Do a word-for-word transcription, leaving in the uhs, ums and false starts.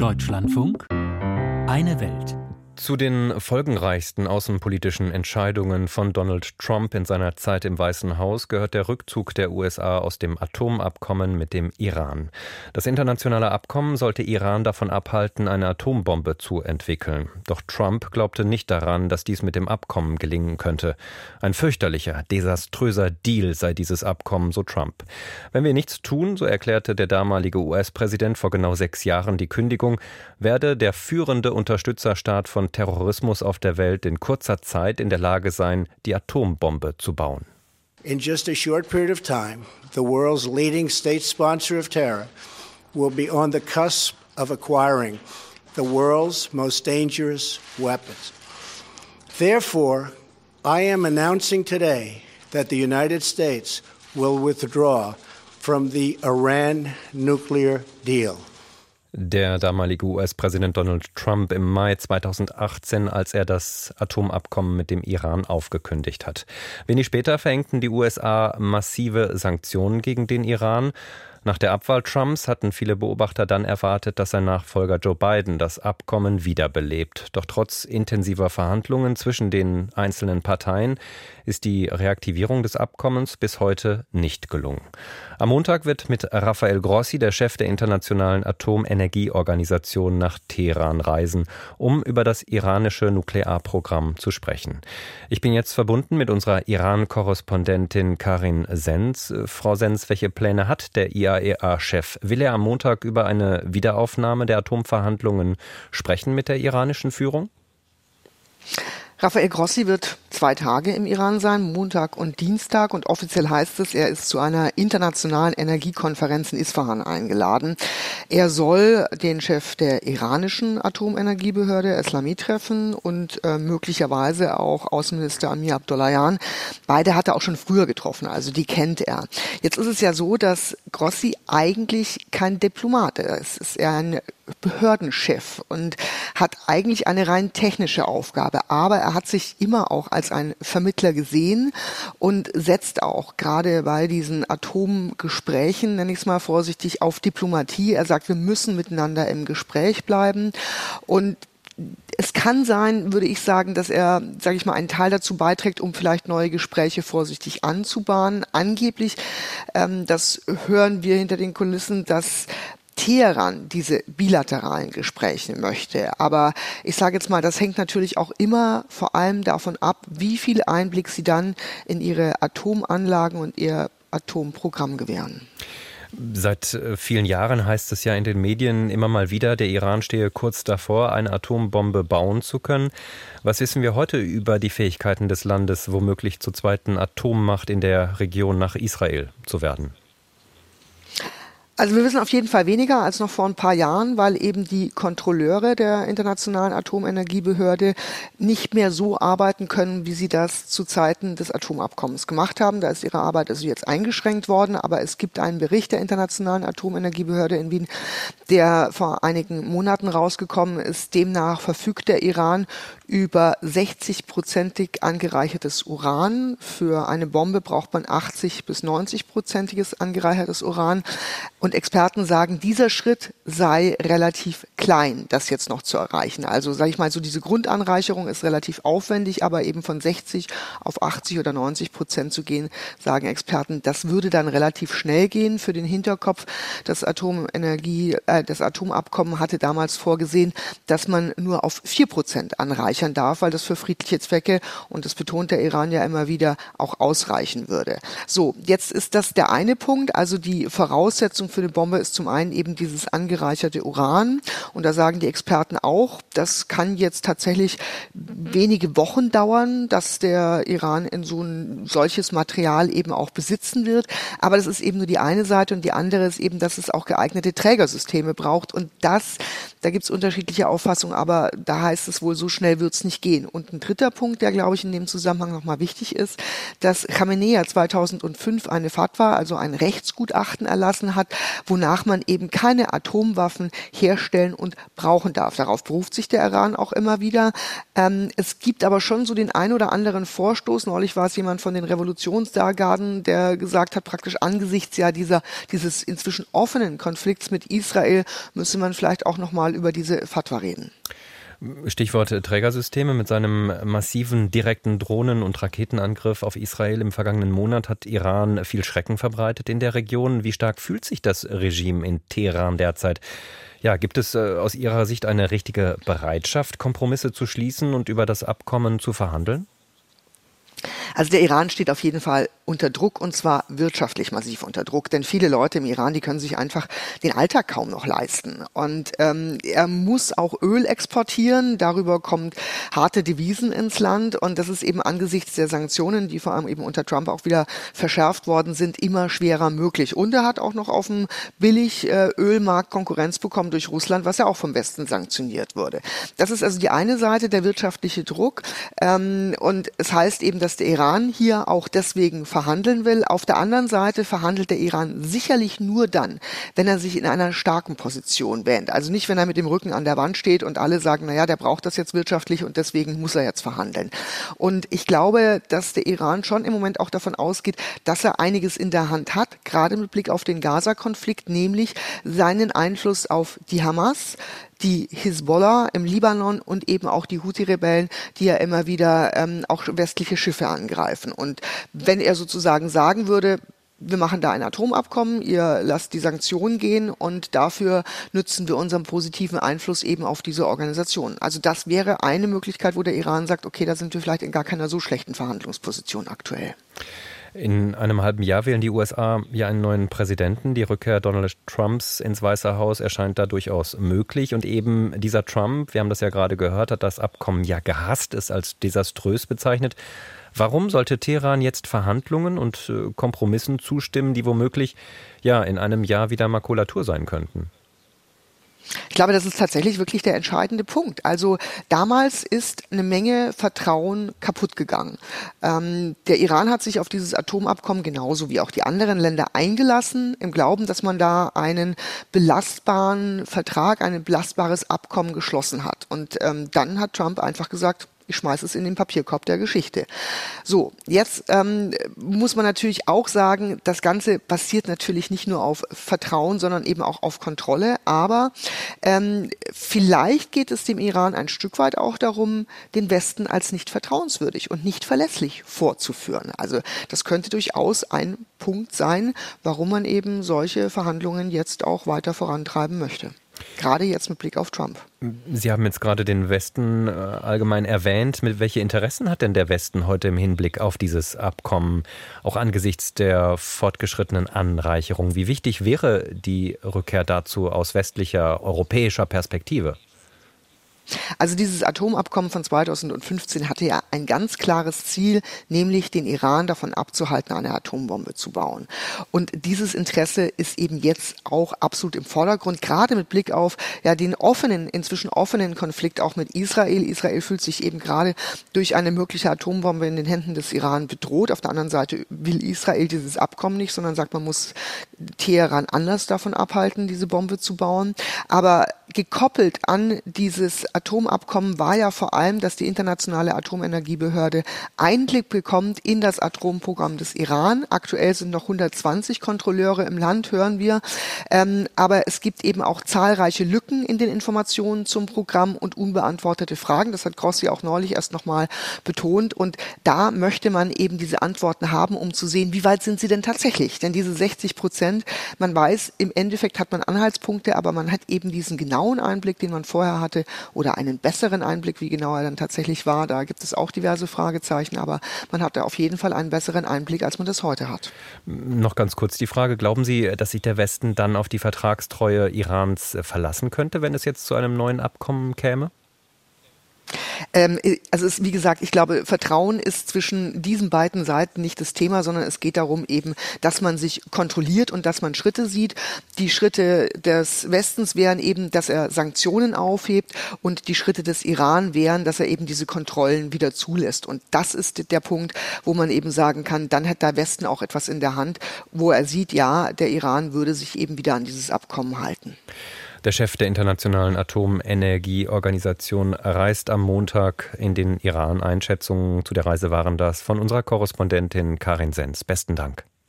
Deutschlandfunk, eine Welt. Zu den folgenreichsten außenpolitischen Entscheidungen von Donald Trump in seiner Zeit im Weißen Haus gehört der Rückzug der U S A aus dem Atomabkommen mit dem Iran. Das internationale Abkommen sollte Iran davon abhalten, eine Atombombe zu entwickeln. Doch Trump glaubte nicht daran, dass dies mit dem Abkommen gelingen könnte. Ein fürchterlicher, desaströser Deal sei dieses Abkommen, so Trump. Wenn wir nichts tun, so erklärte der damalige U S-Präsident vor genau sechs Jahren die Kündigung, werde der führende Unterstützerstaat von Terrorismus auf der Welt in kurzer Zeit in der Lage sein, die Atombombe zu bauen. In just a short period of time, the world's leading state sponsor of terror will be on the cusp of acquiring the world's most dangerous weapons. Therefore, I am announcing today that the United States will withdraw from the Iran nuclear deal. Der damalige U S-Präsident Donald Trump im Mai zweitausendachtzehn, als er das Atomabkommen mit dem Iran aufgekündigt hat. Wenig später verhängten die U S A massive Sanktionen gegen den Iran. Nach der Abwahl Trumps hatten viele Beobachter dann erwartet, dass sein Nachfolger Joe Biden das Abkommen wiederbelebt. Doch trotz intensiver Verhandlungen zwischen den einzelnen Parteien ist die Reaktivierung des Abkommens bis heute nicht gelungen. Am Montag wird mit Rafael Grossi, der Chef der Internationalen Atomenergieorganisation, nach Teheran reisen, um über das iranische Nuklearprogramm zu sprechen. Ich bin jetzt verbunden mit unserer Iran-Korrespondentin Karin Senz. Frau Senz, welche Pläne hat der I A E A-Chef? Will er am Montag über eine Wiederaufnahme der Atomverhandlungen sprechen mit der iranischen Führung? Rafael Grossi wird zwei Tage im Iran sein, Montag und Dienstag. Und offiziell heißt es, er ist zu einer internationalen Energiekonferenz in Isfahan eingeladen. Er soll den Chef der iranischen Atomenergiebehörde Eslami treffen und äh, möglicherweise auch Außenminister Amir Abdollahian. Beide hat er auch schon früher getroffen, also die kennt er. Jetzt ist es ja so, dass Grossi eigentlich kein Diplomat ist. Es ist eher ein Behördenchef und hat eigentlich eine rein technische Aufgabe. Aber er hat sich immer auch als ein Vermittler gesehen und setzt auch gerade bei diesen Atomgesprächen, nenne ich es mal vorsichtig, auf Diplomatie. Er sagt, wir müssen miteinander im Gespräch bleiben. Und es kann sein, würde ich sagen, dass er, sage ich mal, einen Teil dazu beiträgt, um vielleicht neue Gespräche vorsichtig anzubahnen. Angeblich, ähm, das hören wir hinter den Kulissen, dass Teheran diese bilateralen Gespräche möchte. Aber ich sage jetzt mal, das hängt natürlich auch immer vor allem davon ab, wie viel Einblick sie dann in ihre Atomanlagen und ihr Atomprogramm gewähren. Seit vielen Jahren heißt es ja in den Medien immer mal wieder, der Iran stehe kurz davor, eine Atombombe bauen zu können. Was wissen wir heute über die Fähigkeiten des Landes, womöglich zur zweiten Atommacht in der Region nach Israel zu werden? Also wir wissen auf jeden Fall weniger als noch vor ein paar Jahren, weil eben die Kontrolleure der Internationalen Atomenergiebehörde nicht mehr so arbeiten können, wie sie das zu Zeiten des Atomabkommens gemacht haben. Da ist ihre Arbeit also jetzt eingeschränkt worden, aber es gibt einen Bericht der Internationalen Atomenergiebehörde in Wien, der vor einigen Monaten rausgekommen ist. Demnach verfügt der Iran über sechzig-prozentig angereichertes Uran. Für eine Bombe braucht man achtzig bis neunzig-prozentiges angereichertes Uran. Und Experten sagen, dieser Schritt sei relativ klein, das jetzt noch zu erreichen. Also sage ich mal, so diese Grundanreicherung ist relativ aufwendig, aber eben von sechzig auf achtzig oder neunzig Prozent zu gehen, sagen Experten, das würde dann relativ schnell gehen. Für den Hinterkopf, das Atomenergie, äh, das Atomabkommen hatte damals vorgesehen, dass man nur auf vier Prozent anreichern darf, weil das für friedliche Zwecke, und das betont der Iran ja immer wieder, auch ausreichen würde. So, jetzt ist das der eine Punkt, also die Voraussetzung für eine Bombe ist zum einen eben dieses angereicherte Uran. Und da sagen die Experten auch, das kann jetzt tatsächlich wenige Wochen dauern, dass der Iran in so ein solches Material eben auch besitzen wird. Aber das ist eben nur die eine Seite und die andere ist eben, dass es auch geeignete Trägersysteme braucht. Und das, da gibt es unterschiedliche Auffassungen, aber da heißt es wohl, so schnell wird es nicht gehen. Und ein dritter Punkt, der, glaube ich, in dem Zusammenhang nochmal wichtig ist, dass Khamenei zweitausendfünf eine Fatwa, also ein Rechtsgutachten erlassen hat, wonach man eben keine Atomwaffen herstellen und brauchen darf. Darauf beruft sich der Iran auch immer wieder. Ähm, es gibt aber schon so den ein oder anderen Vorstoß. Neulich war es jemand von den Revolutionsgarden, der gesagt hat, praktisch angesichts ja dieser, dieses inzwischen offenen Konflikts mit Israel müsse man vielleicht auch nochmal über diese Fatwa reden. Stichwort Trägersysteme. Mit seinem massiven direkten Drohnen- und Raketenangriff auf Israel im vergangenen Monat hat Iran viel Schrecken verbreitet in der Region. Wie stark fühlt sich das Regime in Teheran derzeit? Ja, gibt es äh, aus Ihrer Sicht eine richtige Bereitschaft, Kompromisse zu schließen und über das Abkommen zu verhandeln? Also der Iran steht auf jeden Fall unter Druck, und zwar wirtschaftlich massiv unter Druck, denn viele Leute im Iran, die können sich einfach den Alltag kaum noch leisten. Und ähm, er muss auch Öl exportieren, darüber kommen harte Devisen ins Land, und das ist eben angesichts der Sanktionen, die vor allem eben unter Trump auch wieder verschärft worden sind, immer schwerer möglich. Und er hat auch noch auf dem Billig-Ölmarkt Konkurrenz bekommen durch Russland, was ja auch vom Westen sanktioniert wurde. Das ist also die eine Seite, der wirtschaftliche Druck, ähm, und es heißt eben, dass der Iran hier auch deswegen verhandeln will. Auf der anderen Seite verhandelt der Iran sicherlich nur dann, wenn er sich in einer starken Position wähnt. Also nicht, wenn er mit dem Rücken an der Wand steht und alle sagen, naja, der braucht das jetzt wirtschaftlich und deswegen muss er jetzt verhandeln. Und ich glaube, dass der Iran schon im Moment auch davon ausgeht, dass er einiges in der Hand hat, gerade mit Blick auf den Gaza-Konflikt, nämlich seinen Einfluss auf die Hamas, die Hisbollah im Libanon und eben auch die Houthi-Rebellen, die ja immer wieder ähm, auch westliche Schiffe angreifen. Und wenn er sozusagen sagen würde, wir machen da ein Atomabkommen, ihr lasst die Sanktionen gehen und dafür nützen wir unseren positiven Einfluss eben auf diese Organisation. Also das wäre eine Möglichkeit, wo der Iran sagt, okay, da sind wir vielleicht in gar keiner so schlechten Verhandlungsposition aktuell. In einem halben Jahr wählen die U S A ja einen neuen Präsidenten. Die Rückkehr Donald Trumps ins Weiße Haus erscheint da durchaus möglich. Und eben dieser Trump, wir haben das ja gerade gehört, hat das Abkommen ja gehasst, ist als desaströs bezeichnet. Warum sollte Teheran jetzt Verhandlungen und Kompromissen zustimmen, die womöglich ja in einem Jahr wieder Makulatur sein könnten? Ich glaube, das ist tatsächlich wirklich der entscheidende Punkt. Also damals ist eine Menge Vertrauen kaputt gegangen. Ähm, der Iran hat sich auf dieses Atomabkommen genauso wie auch die anderen Länder eingelassen, im Glauben, dass man da einen belastbaren Vertrag, ein belastbares Abkommen geschlossen hat. Und ähm, dann hat Trump einfach gesagt, ich schmeiße es in den Papierkorb der Geschichte. So, jetzt ähm, muss man natürlich auch sagen, das Ganze basiert natürlich nicht nur auf Vertrauen, sondern eben auch auf Kontrolle. Aber ähm, vielleicht geht es dem Iran ein Stück weit auch darum, den Westen als nicht vertrauenswürdig und nicht verlässlich vorzuführen. Also das könnte durchaus ein Punkt sein, warum man eben solche Verhandlungen jetzt auch weiter vorantreiben möchte. Gerade jetzt mit Blick auf Trump. Sie haben jetzt gerade den Westen äh, allgemein erwähnt. Mit welche Interessen hat denn der Westen heute im Hinblick auf dieses Abkommen, auch angesichts der fortgeschrittenen Anreicherung? Wie wichtig wäre die Rückkehr dazu aus westlicher, europäischer Perspektive? Also dieses Atomabkommen von zweitausendfünfzehn hatte ja ein ganz klares Ziel, nämlich den Iran davon abzuhalten, eine Atombombe zu bauen. Und dieses Interesse ist eben jetzt auch absolut im Vordergrund, gerade mit Blick auf ja den offenen, inzwischen offenen Konflikt auch mit Israel. Israel fühlt sich eben gerade durch eine mögliche Atombombe in den Händen des Iran bedroht. Auf der anderen Seite will Israel dieses Abkommen nicht, sondern sagt, man muss Teheran anders davon abhalten, diese Bombe zu bauen. Aber gekoppelt an dieses Atomabkommen war ja vor allem, dass die Internationale Atomenergiebehörde Einblick bekommt in das Atomprogramm des Iran. Aktuell sind noch hundertzwanzig Kontrolleure im Land, hören wir. Ähm, aber es gibt eben auch zahlreiche Lücken in den Informationen zum Programm und unbeantwortete Fragen. Das hat Grossi auch neulich erst nochmal betont. Und da möchte man eben diese Antworten haben, um zu sehen, wie weit sind sie denn tatsächlich? Denn diese sechzig Prozent, man weiß, im Endeffekt hat man Anhaltspunkte, aber man hat eben diesen genauen Einblick, den man vorher hatte, oder einen besseren Einblick, wie genau er dann tatsächlich war. Da gibt es auch diverse Fragezeichen, aber man hatte auf jeden Fall einen besseren Einblick, als man das heute hat. Noch ganz kurz die Frage, glauben Sie, dass sich der Westen dann auf die Vertragstreue Irans verlassen könnte, wenn es jetzt zu einem neuen Abkommen käme? Ähm, also es, wie gesagt, ich glaube, Vertrauen ist zwischen diesen beiden Seiten nicht das Thema, sondern es geht darum eben, dass man sich kontrolliert und dass man Schritte sieht. Die Schritte des Westens wären eben, dass er Sanktionen aufhebt, und die Schritte des Iran wären, dass er eben diese Kontrollen wieder zulässt. Und das ist der Punkt, wo man eben sagen kann, dann hat der Westen auch etwas in der Hand, wo er sieht, ja, der Iran würde sich eben wieder an dieses Abkommen halten. Der Chef der Internationalen Atomenergieorganisation reist am Montag in den Iran. Einschätzungen zu der Reise waren das von unserer Korrespondentin Karin Sens. Besten Dank.